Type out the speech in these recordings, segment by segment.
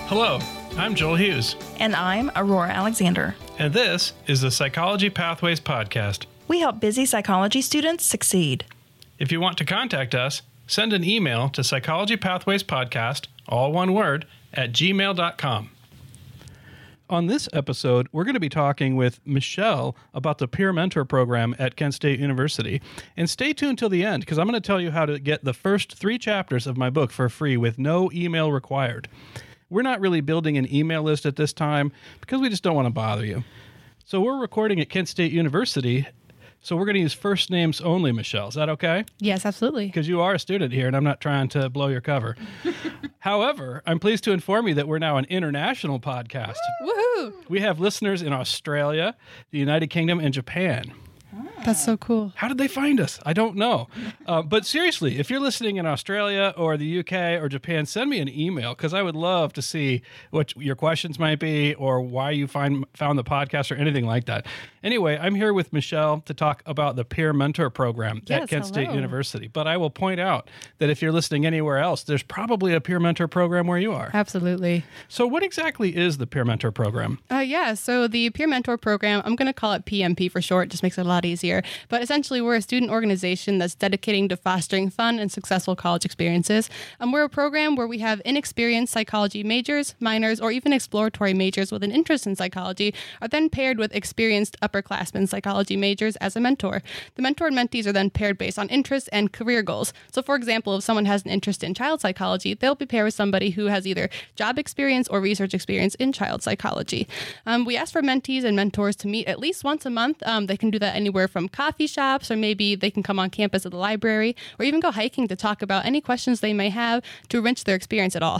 Hello, I'm Joel Hughes. And I'm Aurora Alexander. And this is the Psychology Pathways Podcast. We help busy psychology students succeed. If you want to contact us, send an email to psychologypathwayspodcast, all one word, at gmail.com. On this episode, we're going to be talking with Michelle about the Peer Mentor Program at Kent State University. And stay tuned till the end, because I'm going to tell you how to get the first 3 chapters of my book for free with no email required. We're not really building an email list at this time because we just don't want to bother you. So we're recording at Kent State University, so we're going to use first names only, Michelle. Is that okay? Yes, absolutely. Because you are a student here, and I'm not trying to blow your cover. However, I'm pleased to inform you that we're now an international podcast. Woohoo! We have listeners in Australia, the United Kingdom, and Japan. That's so cool. How did they find us? I don't know. But seriously, if you're listening in Australia or the UK or Japan, send me an email because I would love to see what your questions might be or why you found the podcast or anything like that. Anyway, I'm here with Michelle to talk about the Peer Mentor Program at Kent State University. But I will point out that if you're listening anywhere else, there's probably a Peer Mentor Program where you are. Absolutely. So what exactly is the Peer Mentor Program? So the Peer Mentor Program, I'm going to call it PMP for short, just makes it a lot easier. But essentially, we're a student organization that's dedicating to fostering fun and successful college experiences. We're a program where we have inexperienced psychology majors, minors, or even exploratory majors with an interest in psychology are then paired with experienced upperclassmen psychology majors as a mentor. The mentor and mentees are then paired based on interests and career goals. So for example, if someone has an interest in child psychology, they'll be paired with somebody who has either job experience or research experience in child psychology. We ask for mentees and mentors to meet at least once a month. They can do that anywhere from coffee shops, or maybe they can come on campus at the library, or even go hiking to talk about any questions they may have to enrich their experience at all.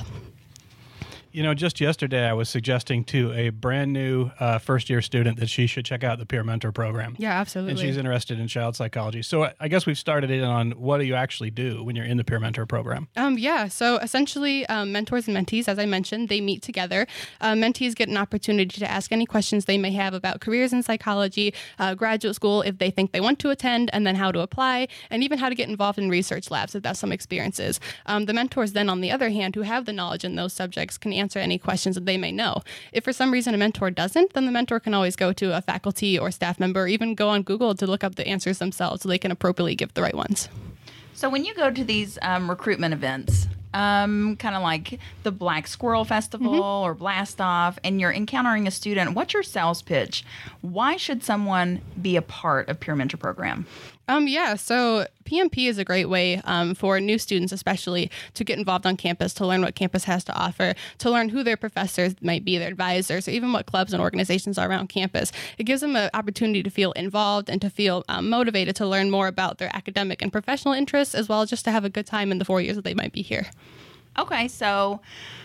You know, just yesterday I was suggesting to a brand new first-year student that she should check out the Peer Mentor Program. Yeah, absolutely. And she's interested in child psychology. So I guess we've started in on what do you actually do when you're in the Peer Mentor Program? So essentially, mentors and mentees, as I mentioned, they meet together. Mentees get an opportunity to ask any questions they may have about careers in psychology, graduate school if they think they want to attend, and then how to apply, and even how to get involved in research labs if that's some experiences. The mentors then, on the other hand, who have the knowledge in those subjects can answer any questions that they may know. If for some reason a mentor doesn't, then the mentor can always go to a faculty or staff member, or even go on Google to look up the answers themselves so they can appropriately give the right ones. So when you go to these recruitment events, kind of like the Black Squirrel Festival or Blast Off, and you're encountering a student, what's your sales pitch? Why should someone be a part of Peer Mentor Program? So PMP is a great way for new students especially to get involved on campus, to learn what campus has to offer, to learn who their professors might be, their advisors, or even what clubs and organizations are around campus. It gives them an opportunity to feel involved and to feel motivated to learn more about their academic and professional interests, as well as just to have a good time in the 4 years that they might be here. Okay, so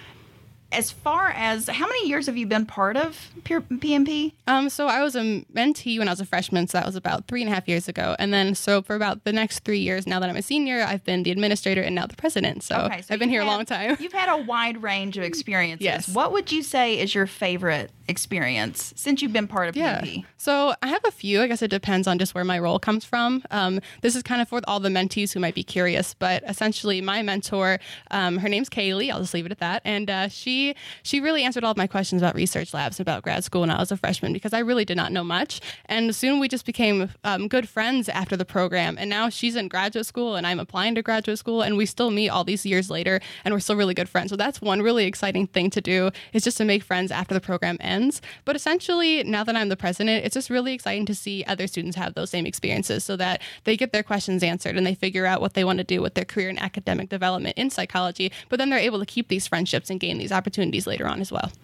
as far as how many years have you been part of PMP? So I was a mentee when I was a freshman, so that was about 3.5 years ago. And then so for about the next 3 years, now that I'm a senior, I've been the administrator and now the president. So I've been here a long time. You've had a wide range of experiences. Yes. What would you say is your favorite experience since you've been part of PMP? So I have a few. I guess it depends on just where my role comes from. This is kind of for all the mentees who might be curious, but essentially my mentor, her name's Kaylee. I'll just leave it at that. And she really answered all of my questions about research labs, about grad school when I was a freshman, because I really did not know much. And soon we just became good friends after the program. And now she's in graduate school and I'm applying to graduate school, and we still meet all these years later and we're still really good friends. So that's one really exciting thing to do, is just to make friends after the program ends. But essentially, now that I'm the president, it's just really exciting to see other students have those same experiences so that they get their questions answered and they figure out what they want to do with their career and academic development in psychology, but then they're able to keep these friendships and gain these opportunities later on as well.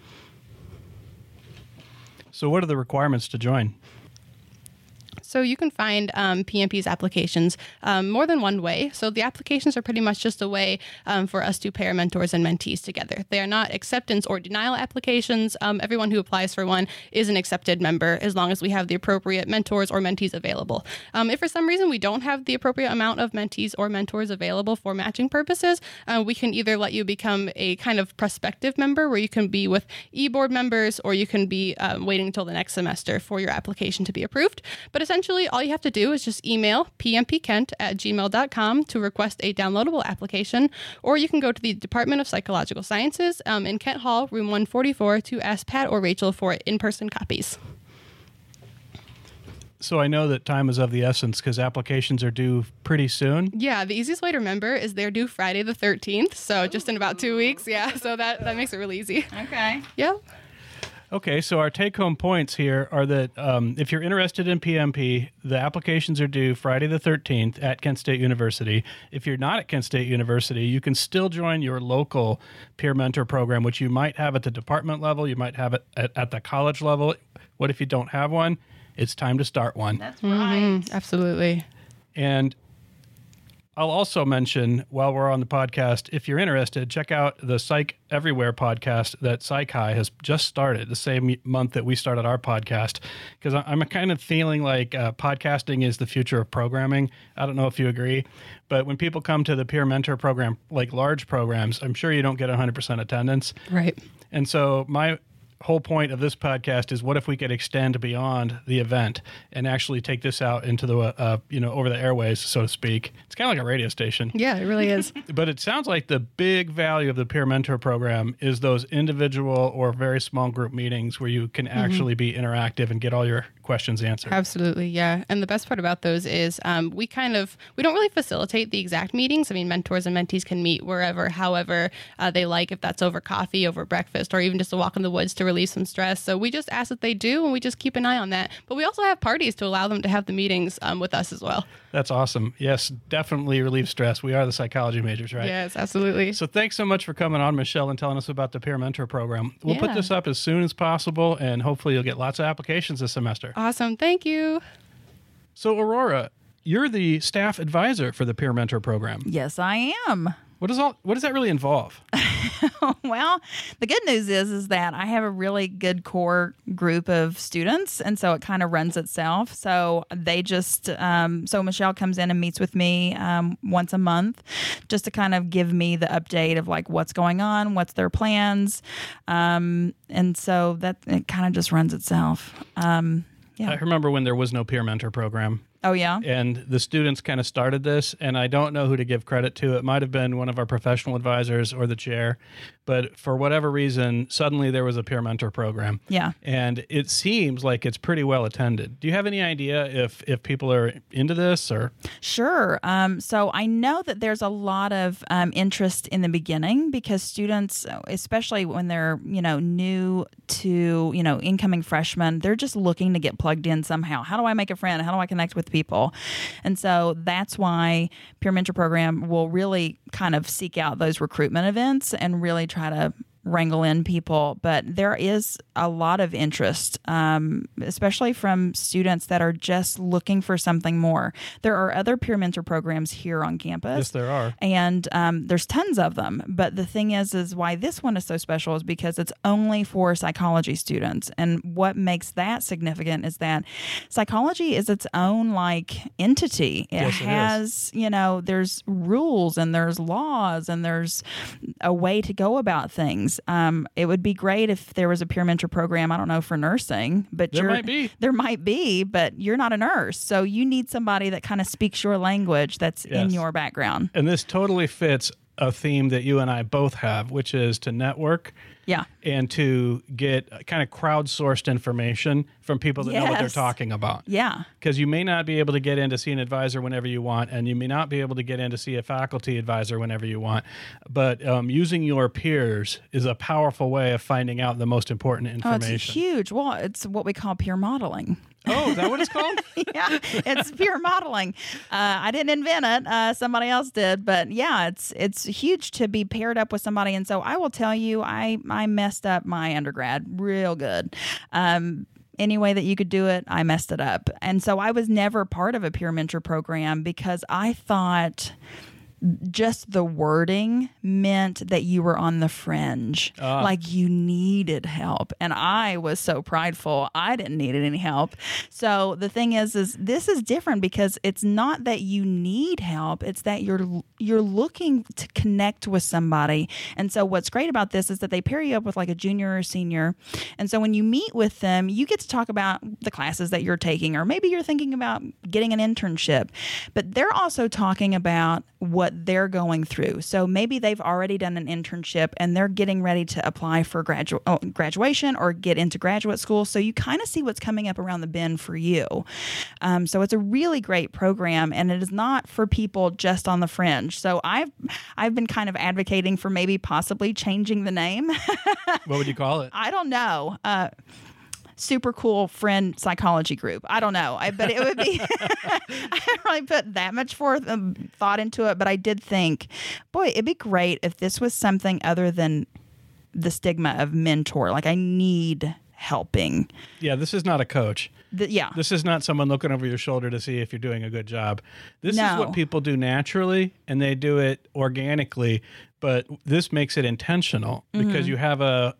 So what are the requirements to join? So you can find PMP's applications more than one way. So the applications are pretty much just a way for us to pair mentors and mentees together. They are not acceptance or denial applications. Everyone who applies for one is an accepted member as long as we have the appropriate mentors or mentees available. If for some reason we don't have the appropriate amount of mentees or mentors available for matching purposes, we can either let you become a kind of prospective member where you can be with e-board members, or you can be waiting until the next semester for your application to be approved. But essentially, essentially, all you have to do is just email pmpkent@gmail.com to request a downloadable application, or you can go to the Department of Psychological Sciences in Kent Hall, room 144, to ask Pat or Rachel for in-person copies. So I know that time is of the essence because applications are due pretty soon. Yeah, the easiest way to remember is they're due Friday the 13th, so just in about 2 weeks. Yeah, so that makes it really easy. Okay. Yeah. Okay, so our take-home points here are that if you're interested in PMP, the applications are due Friday the 13th at Kent State University. If you're not at Kent State University, you can still join your local peer mentor program, which you might have at the department level, you might have it at the college level. What if you don't have one? It's time to start one. That's right. Absolutely. And I'll also mention while we're on the podcast, if you're interested, check out the Psych Everywhere podcast that PsychHigh has just started the same month that we started our podcast. Because I'm kind of feeling like podcasting is the future of programming. I don't know if you agree, but when people come to the peer mentor program, like large programs, I'm sure you don't get 100% attendance. Right. And so my whole point of this podcast is what if we could extend beyond the event and actually take this out into the over the airways, so to speak. It's kind of like a radio station. Yeah, it really is. But it sounds like the big value of the peer mentor program is those individual or very small group meetings where you can actually be interactive and get all your questions answered. Absolutely, yeah. And the best part about those is we don't really facilitate the exact meetings. I mean, mentors and mentees can meet wherever, however they like, if that's over coffee, over breakfast, or even just a walk in the woods to relieve some stress. So we just ask that they do, and we just keep an eye on that. But we also have parties to allow them to have the meetings with us as well. That's awesome. Yes, definitely relieve stress. We are the psychology majors, right? Yes, absolutely. So thanks so much for coming on, Michelle, and telling us about the peer mentor program. We'll put Yeah. this up as soon as possible, and hopefully you'll get lots of applications this semester. Awesome. Thank you. So, Aurora, you're the staff advisor for the peer mentor program. Yes, I am. What does that really involve? Well, the good news is that I have a really good core group of students, and so it kind of runs itself. So they just so Michelle comes in and meets with me once a month, just to kind of give me the update of like what's going on, what's their plans, and so that it kind of just runs itself. Yeah. I remember when there was no peer mentor program. Oh yeah. And the students kind of started this, and I don't know who to give credit to. It might have been one of our professional advisors or the chair, but for whatever reason, suddenly there was a peer mentor program. Yeah. And it seems like it's pretty well attended. Do you have any idea if people are into this or? Sure. So I know that there's a lot of interest in the beginning because students, especially when they're, new to, incoming freshmen, they're just looking to get plugged in somehow. How do I make a friend? How do I connect with people? And so that's why Peer Mentor Program will really kind of seek out those recruitment events and really try to wrangle in people. But there is a lot of interest, especially from students that are just looking for something more. There are other peer mentor programs here on campus. Yes, there are. And there's tons of them. But the thing is why this one is so special is because it's only for psychology students. And what makes that significant is that psychology is its own entity. It has, there's rules and there's laws and there's a way to go about things. It would be great if there was a peer mentor program, I don't know, for nursing, but There might be, but you're not a nurse. So you need somebody that kind of speaks your language that's in your background. And this totally fits a theme that you and I both have, which is to network. Yeah. And to get kind of crowdsourced information from people that know what they're talking about. Yeah. Because you may not be able to get in to see an advisor whenever you want, and you may not be able to get in to see a faculty advisor whenever you want. But using your peers is a powerful way of finding out the most important information. Oh, it's huge. Well, it's what we call peer modeling. Oh, is that what it's called? Yeah, it's peer modeling. I didn't invent it. Somebody else did. But yeah, it's huge to be paired up with somebody. And so I will tell you, I messed up my undergrad real good. Any way that you could do it, I messed it up. And so I was never part of a peer mentor program because I thought just the wording meant that you were on the fringe, like you needed help. And I was so prideful. I didn't need any help. So the thing is this is different because it's not that you need help. It's that you're looking to connect with somebody. And so what's great about this is that they pair you up with like a junior or senior. And so when you meet with them, you get to talk about the classes that you're taking, or maybe you're thinking about getting an internship, but they're also talking about what they're going through. So maybe they've already done an internship and they're getting ready to apply for graduation or get into graduate school. So you kind of see what's coming up around the bend for you. So it's a really great program, and it is not for people just on the fringe. So I've been kind of advocating for maybe possibly changing the name. What would you call it? I don't know. Super cool friend psychology group. I don't know. But it would be, I didn't really put that much thought into it, but I did think, boy, it'd be great if this was something other than the stigma of mentor. Like, I need helping. Yeah, this is not a coach. Yeah. This is not someone looking over your shoulder to see if you're doing a good job. This No. is what people do naturally, and they do it organically, but this makes it intentional because you have a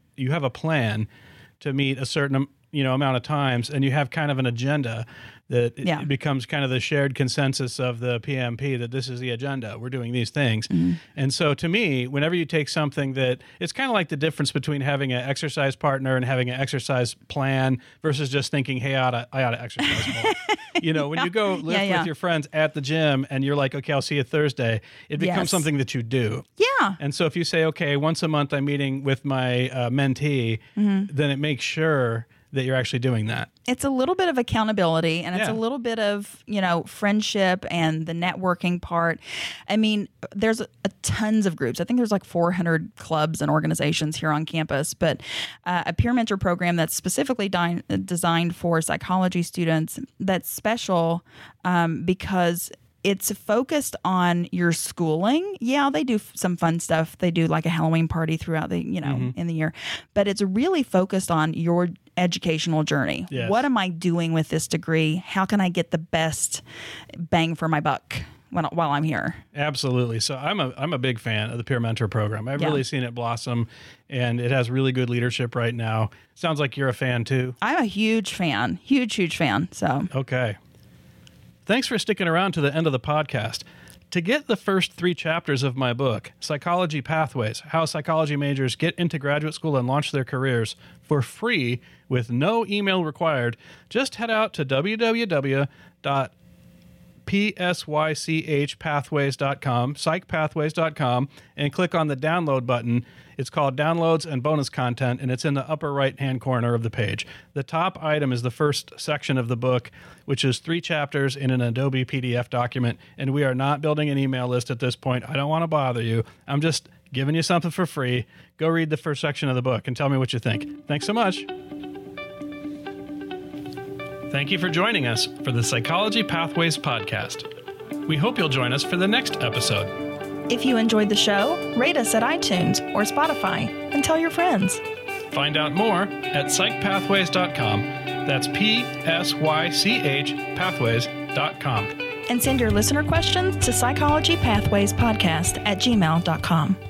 plan to meet a certain amount of times, and you have kind of an agenda that it becomes kind of the shared consensus of the PMP that this is the agenda. We're doing these things. And so to me, whenever you take something that it's kind of like the difference between having an exercise partner and having an exercise plan versus just thinking, hey, I ought to exercise more. When you go lift with your friends at the gym and you're like, okay, I'll see you Thursday, it becomes something that you do. Yeah. And so if you say, okay, once a month I'm meeting with my mentee, then it makes sure that you're actually doing that. It's a little bit of accountability, and it's a little bit of, friendship and the networking part. I mean, there's tons of groups. I think there's like 400 clubs and organizations here on campus, but a peer mentor program that's specifically designed for psychology students, that's special because it's focused on your schooling. Yeah, they do some fun stuff. They do like a Halloween party throughout the, in the year. But it's really focused on your educational journey. Yes. What am I doing with this degree? How can I get the best bang for my buck while I'm here? Absolutely. So I'm a big fan of the peer mentor program. I've really seen it blossom, and it has really good leadership right now. Sounds like you're a fan too. I'm a huge fan. Huge fan. So okay. Thanks for sticking around to the end of the podcast. To get the first 3 chapters of my book, Psychology Pathways, How Psychology Majors Get into Graduate School and Launch Their Careers, for free with no email required, just head out to www.psychpathways.com, psychpathways.com, and click on the download button. It's called Downloads and Bonus Content, and it's in the upper right-hand corner of the page. The top item is the first section of the book, which is 3 chapters in an Adobe PDF document, and we are not building an email list at this point. I don't want to bother you. I'm just giving you something for free. Go read the first section of the book and tell me what you think. Thanks so much. Thank you for joining us for the Psychology Pathways podcast. We hope you'll join us for the next episode. if you enjoyed the show, rate us at iTunes or Spotify and tell your friends. Find out more at psychpathways.com. That's PSYCH pathways.com. And send your listener questions to psychologypathwayspodcast@gmail.com.